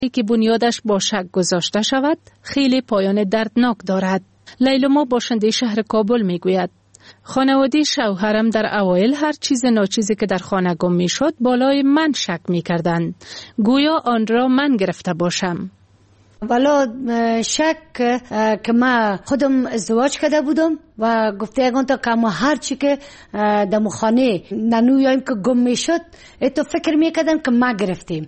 که بنیادش با شک گذاشته شود خیلی پایان دردناک دارد. لیلما باشنده شهر کابل میگوید خانواده شوهرم در اوایل هر چیز ناچیزی که در خانه گم میشد بالای من شک میکردند، گویا آن را من گرفته باشم. والا شک که ما خودم ازدواج کرده بودم و گفته اگه تا که ما هر چی که در خانه ننویایم که گم میشد تو فکر میکردن که ما گرفتیم.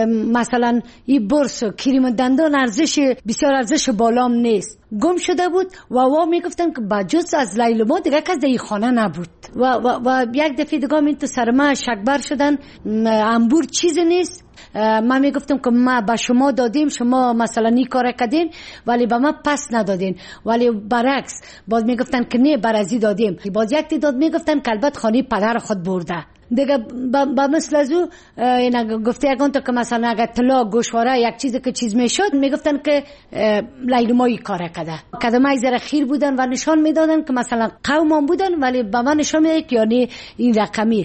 مثلا این برس و کریم دندان بسیار ارزش بالام نیست، گم شده بود و میگفتن که بجز از لیلما دیگه کس در این خانه نبود و یک دفعه دیگه این تو سر ما شکبر شدن. انبور چیزی نیست. ما میگفتم که ما به شما دادیم، شما مثلا این کار کردین ولی به ما پس ندادین، ولی برعکس باز میگفتن که نه برازی دادیم. باز یک تعداد میگفتن که البته خانه پدر خود برده دیگه. با مثل از او گفته اگه تا که مثلا اگر طلا گوشواره یک چیزی که چیز میشد میگفتن که لیلما این کار کرده. کدامای زره خیر بودن و نشان میدادن که مثلا قومان بودن ولی به من نشان میده که یعنی این رقمی.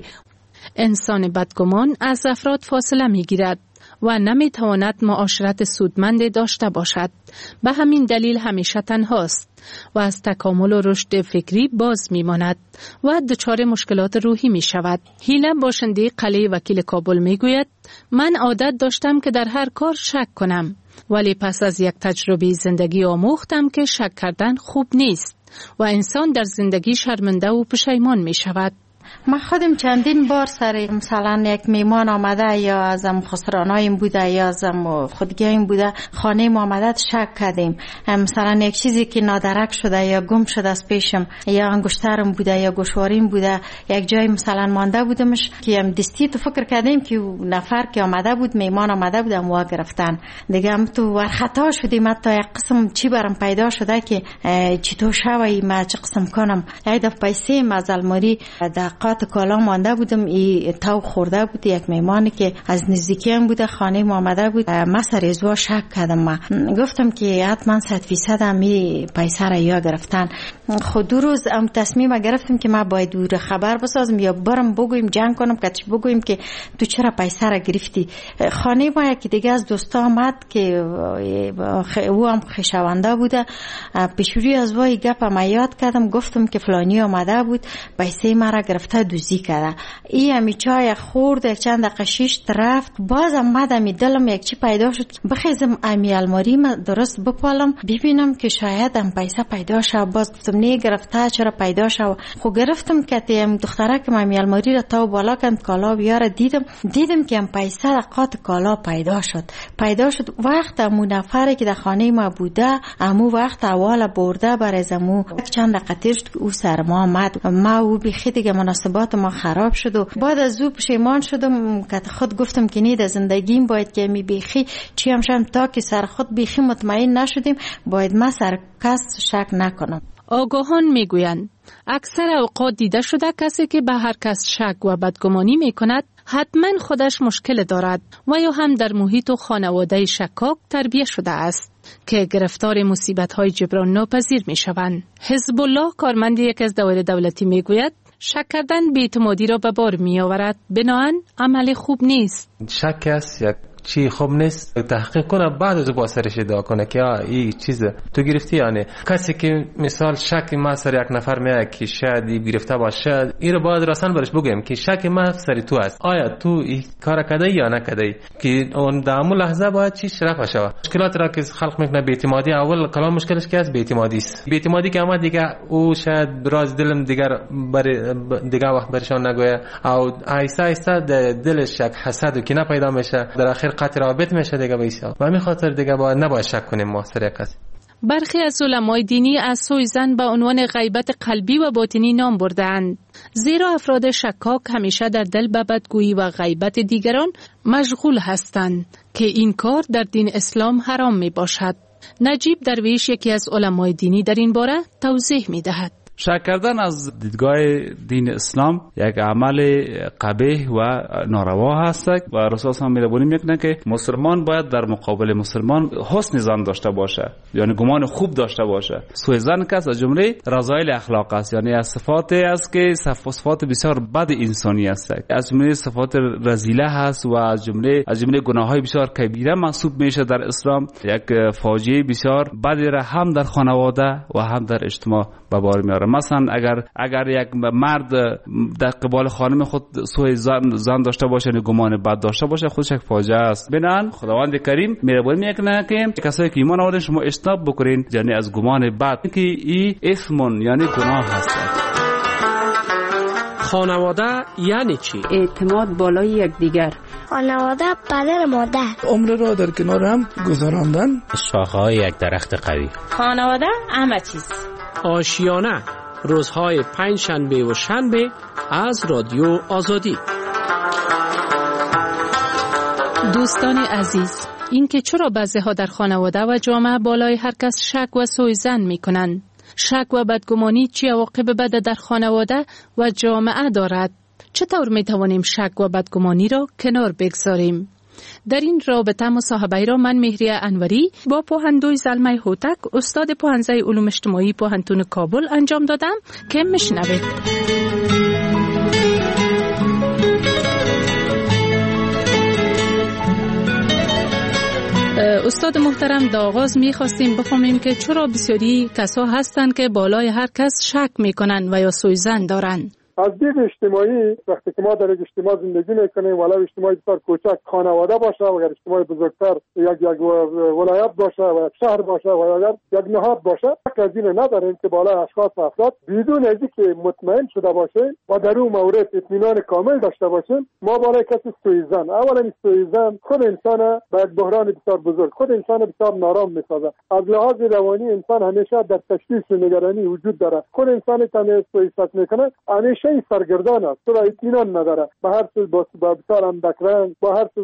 انسان بدگمان از افراد فاصله میگیرد و نمیتواند معاشرت سودمند داشته باشد. به همین دلیل همیشه تنهاست و از تکامل و رشد فکری باز میماند و دچار مشکلات روحی می شود. هیله باشنده قلعه وکیل کابل میگوید من عادت داشتم که در هر کار شک کنم، ولی پس از یک تجربه زندگی آموختم که شک کردن خوب نیست و انسان در زندگی شرمنده و پشیمان می شود. ما خودم چندین بار سر مثلا یک میمان آمده یا ازم خسرانایم بوده یا ازم خودگیایم بوده خانه ما آمده شک کردیم. مثلا یک چیزی که نادرک شده یا گم شده از پیشم یا انگشترم بوده یا گوشواریم بوده یک جای مثلا مانده بودمش که هم دستی تو فکر کردیم که نفر که آمده بود میمان آمده بودم و گرفتن دیگه هم تو ورخطا شدیم. حتی یک قسم چی برام پیدا شده که چطور شوی ما چه قسم کنم. یک دفعه پیسه از الماری قات کالا مانده بودم، ای تو خورده بود یک میمانی که از نزدیکی هم بوده خانه ما آمده بود. ما سر ازوا شک کردم. ما گفتم که حتما 100% هم این پیسه را یا گرفتن. خود دو روز هم تصمیم گرفتم که ما باید دور خبر بسازم یا برم بگویم جنگ کنم که بگویم که تو چرا پیسه را گرفتی. خانه ما یکی دیگه از دوستا آمد که او هم خشونده بوده، پیشوری از وای گپ ما یاد کردم، گفتم که فلانی آمده بود پیسه ما را گرفته دوزی کرده. ای همی چای خورد یک چند دقیقه شیشت رفت. باز آمدم دلم یک چی پیدا شد بخیزم امی الماری ما درست بپالم ببینم که شاید هم پیسه پیدا شد. باز گفتم نه گرفته چرا پیدا شد. خو گرفتم که تیم دختره که امی الماری را تا بالا کند کالا بیاره دیدم که هم پیسه رقات کالا پیدا شد. وقت امو نفری که در خانه ما بوده امو وقت اول برده برزمو چند دقیقه تیر شد او سر ما آمد. ما او بیخی دیگه مناسبات ما خراب شد و بعد از او پشیمان شدم که خود گفتم که نه در زندگیم باید که می بیخی چی همشم تا که سر خود بیخی مطمئن نشدیم باید ما سر کس شک نکنم. آگاهان میگویند اکثر اوقات دیده شده کسی که به هر کس شک و بدگمانی میکند حتما خودش مشکل دارد و یا هم در محیط و خانواده شکاک تربیت شده است که گرفتار مصیبت‌های جبران ناپذیر میشوند. حزب الله کارمند یک از دوائر دولتی میگوید شک کردن بی‌اعتمادی را به بار می‌آورد، بنابراین عمل خوب نیست. شک است یک چی خوب نیست. تحقیق کنه بعد از با سرش ادعا کنه که این چیز تو گرفتی. یعنی کسی که مثال شک ما سر یک نفر میاد که شاید این گرفته باشه این رو باید رسن برش بگیم که شک ما سر تو است، آیا تو این کار کردی یا نکردی، که اون در اون لحظه باید چی رفع شود. مشکلات را که خلق میکنه بی‌اعتمادی، اول کلام مشکلش که است بی‌اعتمادی است. بی‌اعتمادی که اما دیگه او شاید براز دلم دیگه وقت برشان نگویه او آیسته آیسته دلش شک حسد و کینه پیدا میشه، در آخر قطع رابط میشه دیگه بیسا. و همین خاطر دیگه نباید شک کنیم ما سر یک کسی. برخی از علمای دینی از سوی زن به عنوان غیبت قلبی و باطنی نام بردند، زیرا افراد شکاک همیشه در دل به بدگویی و غیبت دیگران مشغول هستند که این کار در دین اسلام حرام می باشد. نجیب درویش یکی از علمای دینی در این باره توضیح می دهد. شک کردن از دیدگاه دین اسلام یک عمل قبیح و ناروا هست و رسول الله می‌فرمایند میکنه که مسلمان باید در مقابل مسلمان حسن ظن داشته باشه، یعنی گمان خوب داشته باشه. سوء ظن کس از جمله رذایل اخلاق است، یعنی از صفاتی است که صفات بسیار بد انسانی است، از جمله صفات رذیله هست و از جمله گناه‌های بسیار کبیره محسوب میشه در اسلام. یک فاجعه بسیار بدی را هم در خانواده و هم در اجتماع به بار میاره. مثلا اگر یک مرد در قبال خانم خود سوء ظن داشته باشه، یعنی گمان بد داشته باشه، خودش یک فاجعه است. بنان خداوند کریم مهربانی میکنه که کسایی که ایمان آوردن شما اجتناب بکنین، یعنی از گمان بد که این اسم یعنی گناه هست. خانواده یعنی چی؟ اعتماد بالای یکدیگر. خانواده پدر مادر. عمر را در کنار هم گذراندن. شاخه‌های یک درخت قوی. خانواده همه چیز. آشیانه روزهای پنجشنبه و شنبه از رادیو آزادی. دوستان عزیز، این که چرا بعضی‌ها در خانواده و جامعه بالای هر کس شک و سوء ظن می‌کنند؟ شک و بدگمانی چه عواقب بد در خانواده و جامعه دارد؟ چطور می‌توانیم شک و بدگمانی را کنار بگذاریم؟ در این رابطه مصاحبه را من مهریه انوری با پوهندوی زلمه هوتک، استاد پوهنځی علوم اجتماعی پوهنتون کابل انجام دادم که میشنوید. استاد محترم، در آغاز می‌خواستیم بفهمیم که چرا بسیاری کسا هستند که بالای هر کس شک می‌کنند و یا سوء ظن دارند. از دید اجتماعی وقتی که ما در یک اجتماع زندگی میکنیم، ولو اجتماعی بسیار کوچک خانواده باشه و اگر اجتماع بزرگتر یک ولایت باشه و یک شهر باشه و اگر یک نهاد باشه، از این نداریم که بالای اشخاص و افراد بدون از اینکه مطمئن شده باشیم و در اون مورد اطمینان کامل داشته باشیم، ما بالای کسی سوء ظن. اولا سوء ظن خود انسان به یک بحران بسیار بزرگ، خود انسان بسیار نارام میسازه. از لحاظ روانی انسان همیشه در تشویش و نگرانی وجود داره. خود انسان که سوء ظن میکنه همیشه سرگردان است، تو اطمینان نداره، به هر چیز با بسیار اندک رنگ، با هر چیز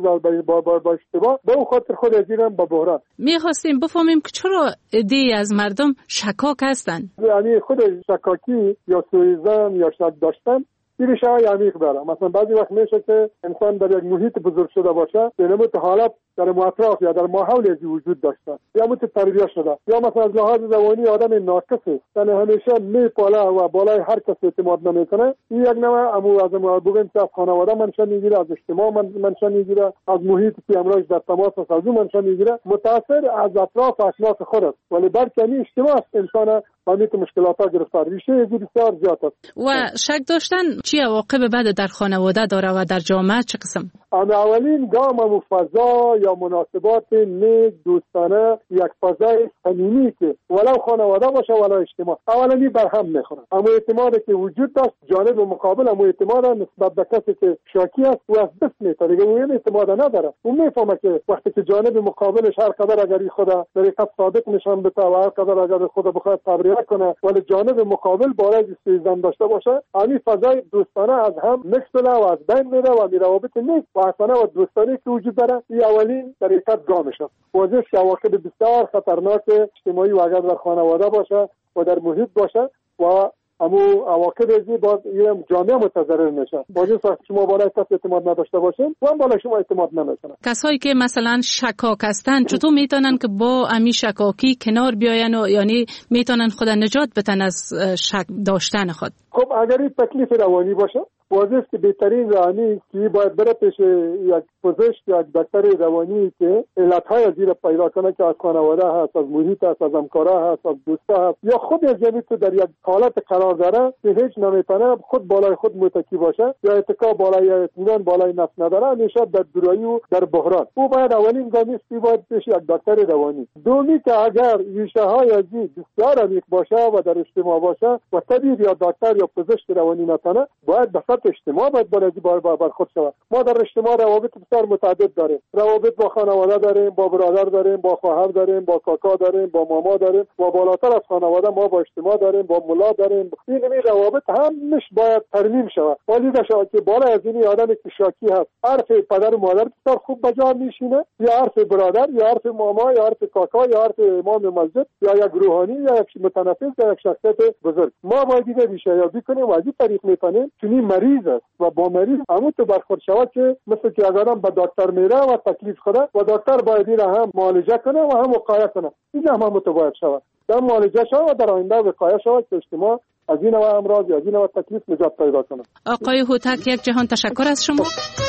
با اشتباه، به اون خاطر خود ازیرم با بحران. می‌خواستیم بفهمیم که چرا عده‌ای از مردم شکاک هستند. یعنی خود شکاکی یا سوء ظن یا شک داشتن ریشه های عمیق داره. مثلا بعضی وقت میشه که انسان در یک محیط بزرگ شده باشه، به حالت در اطراف یا در ماحول از وجود داشته یا تربیت شده، یا مثلا از لحاظ روانی آدم ناقص است، یعنی همیشه میپاله و بالای هر کس اعتماد نمیکنه. این یک نوع از بگیم که از خانواده منشأ میگیره، از اجتماع منشأ میگیره، از محیطی که امروز در تماس است از اون منشأ میگیره، متأثر از اطراف و اشخاص خود است، ولی بلکه این اجتماع است انسان با مشکلات ها گرفتار. ریشه بسیار زیاد است. و شک داشتن چی عواقب بد در خانواده داره و در جامعه چه قسم؟ اولین گام و فضا یا مناسبات نیک دوستانه، یک فضای صمیمی که ولو خانواده باشه ولو اجتماع، اولی برهم میخوره. اما اعتمادی که وجود داشت جانب مقابل، اما اعتماد نسبت به کسی که شاکی است و از دست میتره، دیگه اون اعتماد نداره. اون میفهمه که وقتی که جانب مقابلش هر قدر اگر خدا طریقت صادق نشان بده و هر قدر اگر خدا بخواد تبرئه کنه ولی جانب مقابل بالای سوء ظن داشته باشه، همین فضای دوستانه از هم میکسله و از بین میره و روابط نیک و حسنه و دوستانه که وجود داره. این اولین طریقت گامشه. واضحه که عواقب بسیار خطرناک اجتماعی و اگر در خانواده باشه و در محیط باشه و اما عواقب ازی باز جامعه متضرر میشه. واضحه شما بالای کس اعتماد نداشته باشین و بالای شما اعتماد نمیکنه. کسایی که مثلا شکاک هستن چطور میتونن که با امی شکاکی کنار بیاین و یعنی میتونن خود نجات بدن از شک داشتن خود؟ خب اگر این تکلیف روانی باشه، واضح است که بهترین راهی که باید بره پیش یک پزشک یا یک دکتر روانی که علتهای از این پیدا کنه که از خانواده هست، از محیط هست، از همکارا هست، از دوستا هست، یا خود از یعنی تو در یک حالت قرار داره که هیچ نمیتونه خود بالای خود متکی باشه یا اتکا بالای اطمینان بالای نفس نداره، همیشه در دورایی و در بحران. او باید اولین گامی است که باید پیش یک دکتر روانی. دومی که اگر ریشه های از این بسیار عمیق باشه و در اجتماع باشه و طبیب یا دکتر یا پزشک روانی نتونه، باید به اجتماع باید برخورد شود. ما در اجتماع روابط بسیار متعدد داریم. روابط با خانواده داریم، با برادر داریم، با خواهر داریم، با کاکا داریم، با ماما داریم، و بالاتر از خانواده ما با اجتماع داریم، با ملا داریم. این روابط همش باید ترمیم شود. ولی شود که بالا از این آدمی که شاکی هست حرف پدر و مادر بسیار خوب به جا میشینه، یا حرف برادر، یا حرف ماما، یا حرف کاکا، یا حرف امام مسجد، یا یک روحانی، یا یک متنفس، یا یک شخصیت بزرگ. ما باید دیگه بی‌شیابی کنیم و از این طریق میتونیم چنین مریض است و با مریض همون تو برخورد شود که مثل که از آدم به دکتر میره و تکلیف خوده و دکتر باید این هم معالجه کنه و هم وقایه کنه. این هم متباید شود. در معالجه شود و در آینده وقایه شود که اجتماع از این نوع امراض یا از این نوع تکلیف نجات پیدا کنه. آقای هوتک، یک جهان تشکر از شما.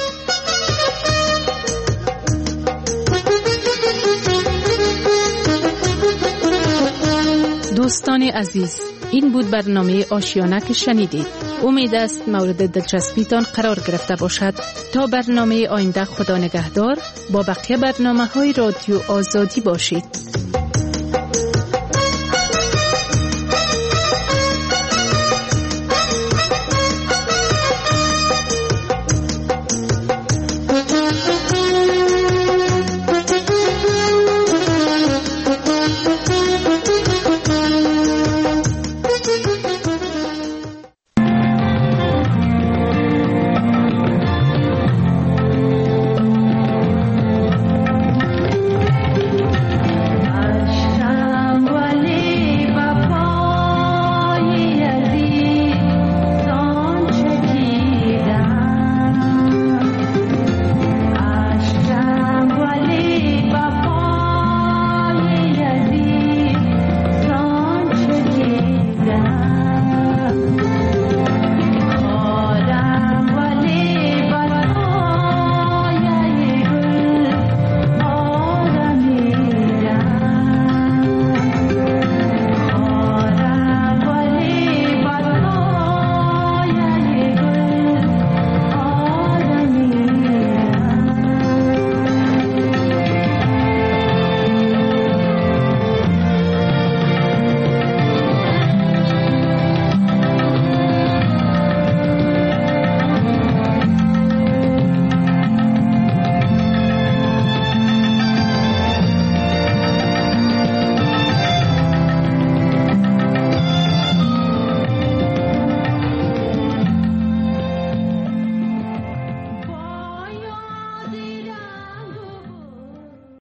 دوستان عزیز، این بود برنامه آشیانه که شنیدید. امید است مورد دلچسبیتان قرار گرفته باشد. تا برنامه آینده، خدا نگهدار. با بقیه برنامه‌های رادیو آزادی باشید.